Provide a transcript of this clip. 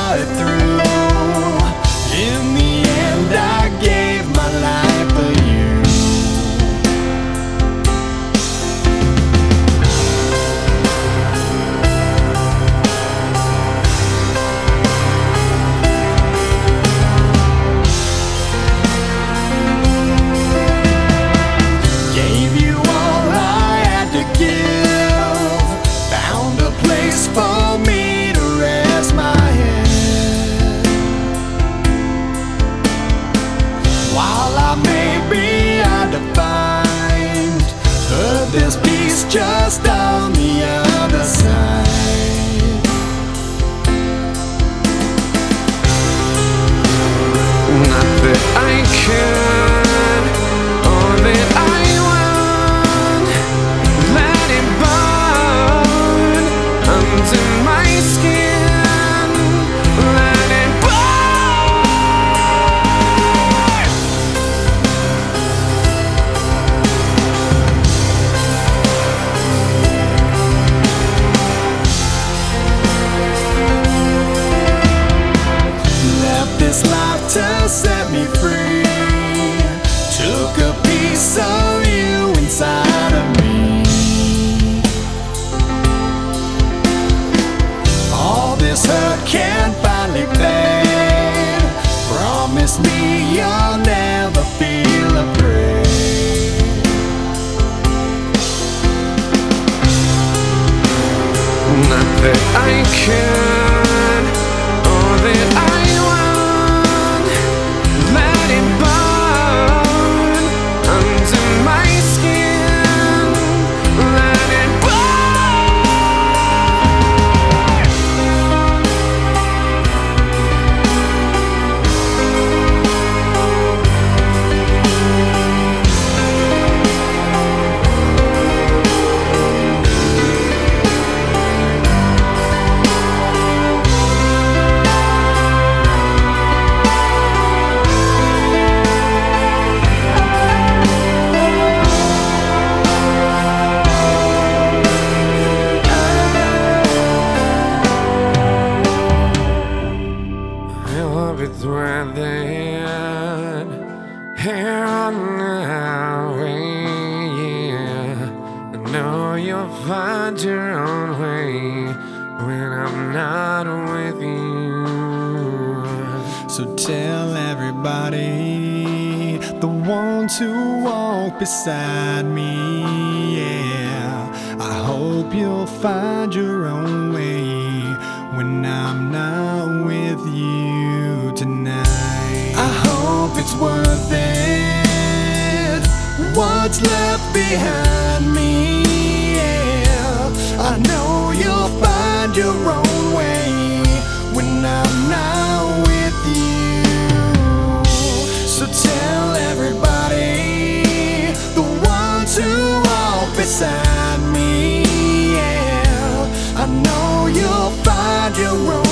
saw it through. In the end, I gave my life for you. Gave you all I had to give. Found a place for me to rest my head. While I may be undefined, heard this peace just on the other side. Not that I can, or that I want. Let it burn under my skin. Let it burn. Left this life to set me free. Took a piece of you inside of me. All this hurt can finally fade. Promise me you'll never feel afraid. Not that I can, or that I want. Let it burn under my skin. Let it it's right there, here on the highway, yeah. I know you'll find your own way when I'm not with you. So tell everybody, the ones who walk beside me, yeah. I hope you'll find your own way when I'm not with you tonight. I hope it's worth it, what's left behind me, yeah. I know you'll find your own way when I'm not with you. So tell everybody, the ones who walk beside me, yeah. I know you'll find your own